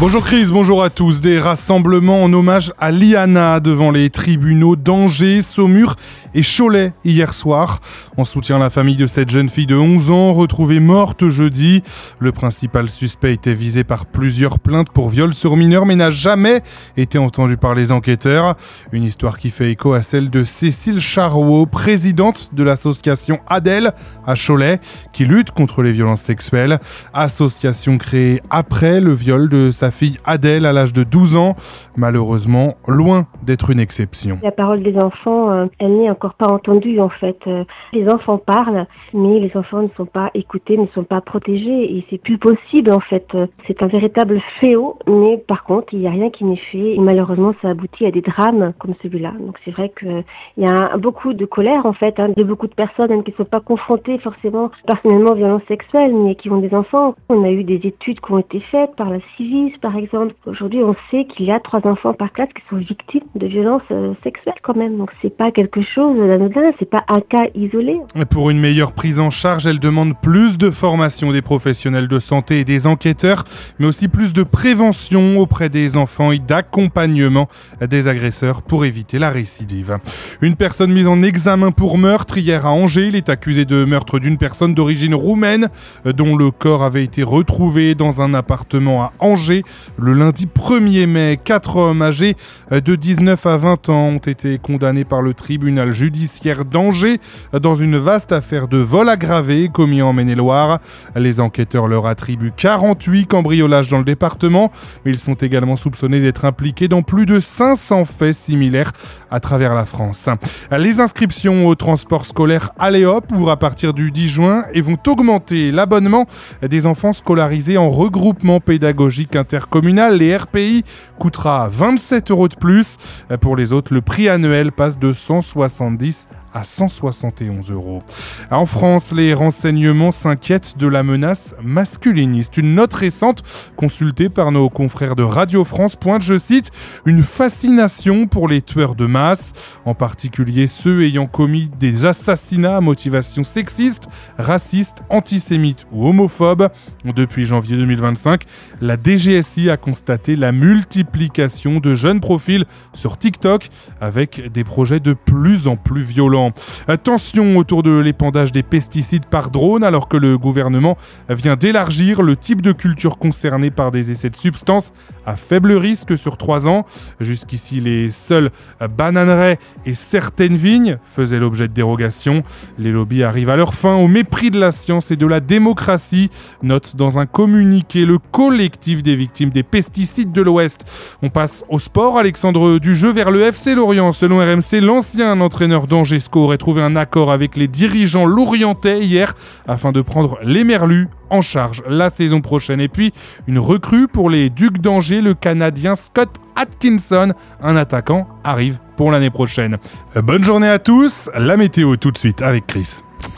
Bonjour Chris, bonjour à tous. Des rassemblements en hommage à Liana devant les tribunaux d'Angers, Saumur et Cholet hier soir. En soutien à la famille de cette jeune fille de 11 ans retrouvée morte jeudi. Le principal suspect était visé par plusieurs plaintes pour viol sur mineur mais n'a jamais été entendu par les enquêteurs. Une histoire qui fait écho à celle de Cécile Charreau, présidente de l'association Adèle à Cholet, qui lutte contre les violences sexuelles. Association créée après le viol de sa fille Adèle à l'âge de 12 ans, malheureusement loin d'être une exception. La parole des enfants, elle n'est encore pas entendue en fait. Les enfants parlent, mais les enfants ne sont pas écoutés, ne sont pas protégés et c'est plus possible en fait. C'est un véritable fléau, mais par contre il n'y a rien qui n'est fait et malheureusement ça aboutit à des drames comme celui-là. Donc c'est vrai qu'il y a beaucoup de colère en fait, de beaucoup de personnes qui ne sont pas confrontées forcément personnellement aux violences sexuelles, mais qui ont des enfants. On a eu des études qui ont été faites par la Civis par exemple. Aujourd'hui, on sait qu'il y a 3 enfants par classe qui sont victimes de violences sexuelles quand même. Donc c'est pas quelque chose d'anodin, c'est pas un cas isolé. Pour une meilleure prise en charge, elle demande plus de formation des professionnels de santé et des enquêteurs, mais aussi plus de prévention auprès des enfants et d'accompagnement des agresseurs pour éviter la récidive. Une personne mise en examen pour meurtre hier à Angers. Il est accusé de meurtre d'une personne d'origine roumaine dont le corps avait été retrouvé dans un appartement à Angers. Le lundi 1er mai, 4 hommes âgés de 19 à 20 ans ont été condamnés par le tribunal judiciaire d'Angers dans une vaste affaire de vol aggravé commis en Maine-et-Loire. Les enquêteurs leur attribuent 48 cambriolages dans le département, mais ils sont également soupçonnés d'être impliqués dans plus de 500 faits similaires à travers la France. Les inscriptions au transport scolaire Alléop ouvrent à partir du 10 juin et vont augmenter l'abonnement des enfants scolarisés en regroupement pédagogique intercommunal. Les RPI coûtera 27 € de plus. Pour les autres, le prix annuel passe de 170 à 171 €. En France, les renseignements s'inquiètent de la menace masculiniste. Une note récente consultée par nos confrères de Radio France pointe, je cite, une fascination pour les tueurs de masse, en particulier ceux ayant commis des assassinats à motivation sexiste, raciste, antisémite ou homophobe. Depuis janvier 2025, la DGSI a constaté la multiplication de jeunes profils sur TikTok avec des projets de plus en plus violents. Attention autour de l'épandage des pesticides par drone alors que le gouvernement vient d'élargir le type de culture concernée par des essais de substances à faible risque sur 3 ans. Jusqu'ici, les seuls bananeraies et certaines vignes faisaient l'objet de dérogations. Les lobbies arrivent à leur fin au mépris de la science et de la démocratie, note dans un communiqué le collectif des victimes des pesticides de l'Ouest. On passe au sport. Alexandre Dujeu vers le FC Lorient. Selon RMC, l'ancien entraîneur d'Angers aurait trouvé un accord avec les dirigeants lorientais hier afin de prendre les Merlus en charge la saison prochaine. Et puis, une recrue pour les Ducs d'Angers, le Canadien Scott Atkinson, un attaquant, arrive pour l'année prochaine. Bonne journée à tous, la météo tout de suite avec Chris.